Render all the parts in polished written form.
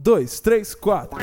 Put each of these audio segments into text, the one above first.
2, 3, 4.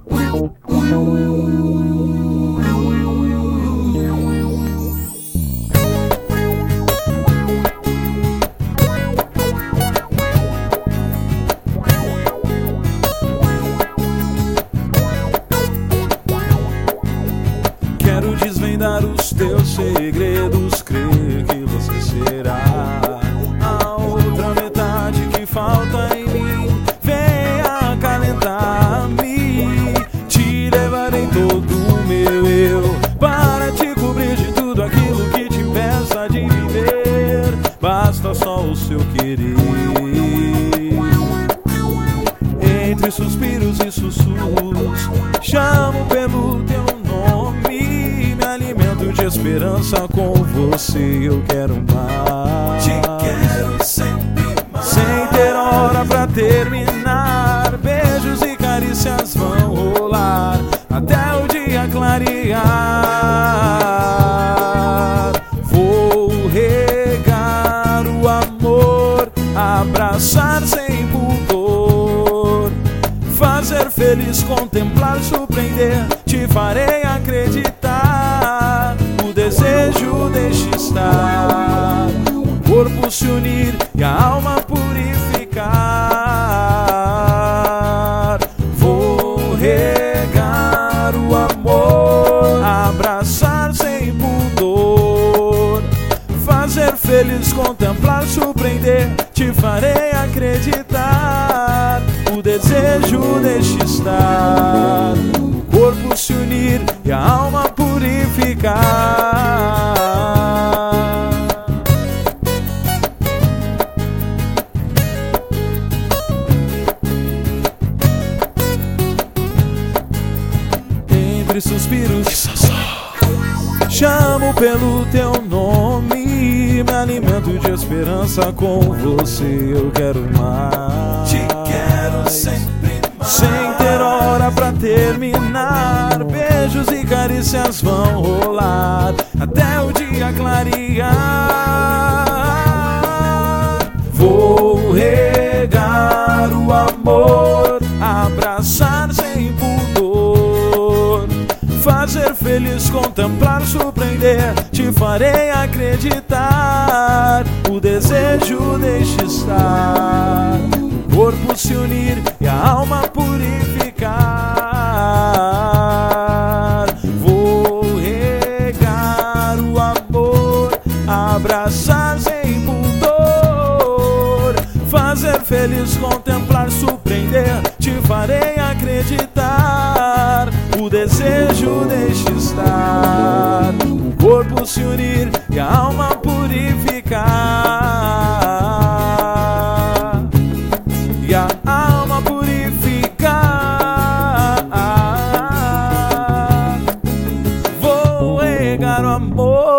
Quero desvendar os teus segredos, crer que você será a outra metade que falta em mim. Venha acalentar-me, te levarei todo o meu eu para te cobrir de tudo aquilo que te peça de viver. Basta só o seu querer. Entre suspiros e sussurros, chamo pelo teu nome, me alimento de esperança. Com você eu quero mais, te quero sempre mais. Sem ter hora pra terminar, beijos e carícias vão rolar até o dia clarear. Vou regar o amor, abraçar sem pudor, fazer feliz, contemplar, surpreender. Te farei acreditar, o desejo deixa estar, o corpo se unir e a alma purificar. Vou regar o amor, abraçar sem pudor, fazer feliz, contemplar, surpreender. Te farei acreditar, o desejo deixa estar, o corpo se unir e a alma purificar. Entre suspiros, chamo pelo teu nome, me alimento de esperança. Com você eu quero mais, te quero sempre mais. Sem ter hora pra terminar, beijos e carícias vão rolar até o dia clarear. Vou regar o amor, abraçar sem pudor, fazer feliz, contemplar, surpreender. Te farei acreditar, o desejo deixa estar, o corpo se unir e a alma purificar. Vou regar o amor, abraçar sem pudor, fazer feliz, contemplar, surpreender. Te farei acreditar, o desejo deixa estar, o corpo se unir e a alma purificar. E a alma purificar. Vou regar o amor,